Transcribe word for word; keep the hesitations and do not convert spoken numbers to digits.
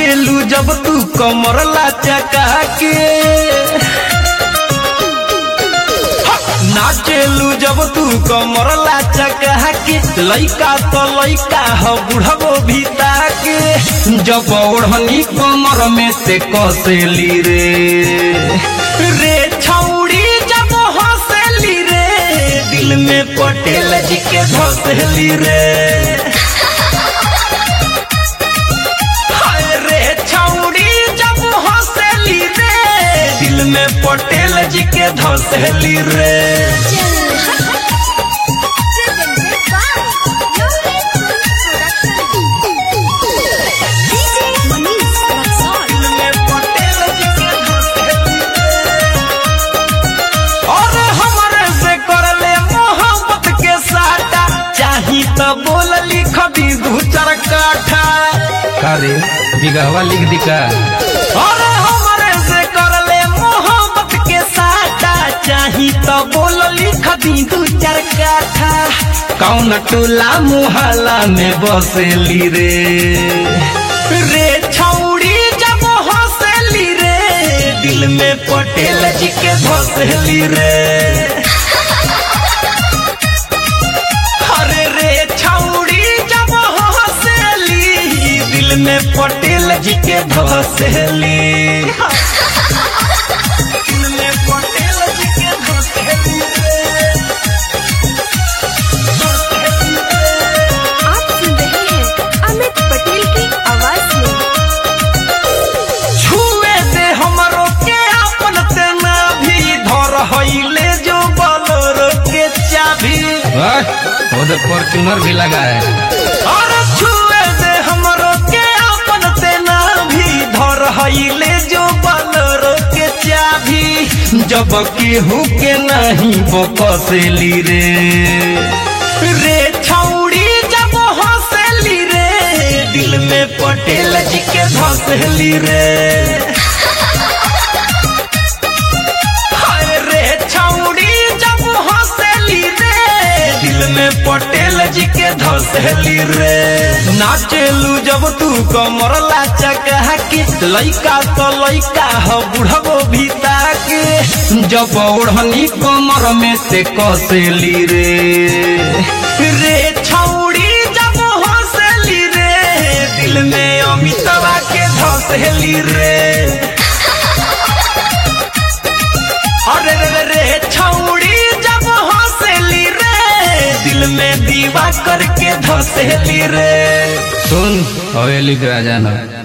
नाचेलू जब तू कमर लचका के, नाचेलू जब तू कमर लचका के, लइका तो लइका हो बुढ़बो भीता के, जब ओढ़नी कमर में से कसेली रे रे छौड़ी जब हंसली रे, दिल में पटेल जी के धसेली रे, हाय रे छौड़ी जब हंसली रे, दिल में पटेल जी के धसेली रे। तो बोल लिख दी दू चार काठा, अरे बिगहवा लिख दी का, अरे हमारे से कर ले मोहब्बत के साटा, चाही तो बोल लिख दी दू चार काठा, कौन टोला मोहल्ला में बसेली रे रे छौड़ी जब हंसली रे, दिल में पटेल जी के धसेली रे, में पटेल जी के धसेली, में पटेल जी के धसेली। आप सुन रहे हैं अमित पटेल की आवाज में। छुए दे हमरो के अपन तेना भी, धर हईले जो बलोरो के चाबी, उधर फॉर्च्यूनर भी लगा है, और छुए दे हमरो के अपन तेना भी, धर हईले जो बलोरो के चाबी, जब केहू के नहीं बकसेली रे रे छौड़ी जब हंसली रे, दिल में पटेल जी के धसेली रे, हाय रे छौड़ी जब हंसली रे, दिल में पटेल जी के धसेली रे, नाचेलू जब तू कमर लचका के, लइका तो लइका हो बुढ़बो भीता के, जब ओढ़नी कमर में से कसेली रे रे छौड़ी जब हंसली रे, दिल में अमितवा के धसेली रे, अरे रे रे छौड़ी जब हंसली रे, दिल में दीवा करके धसेली रे। सुन हवेली के राजा ना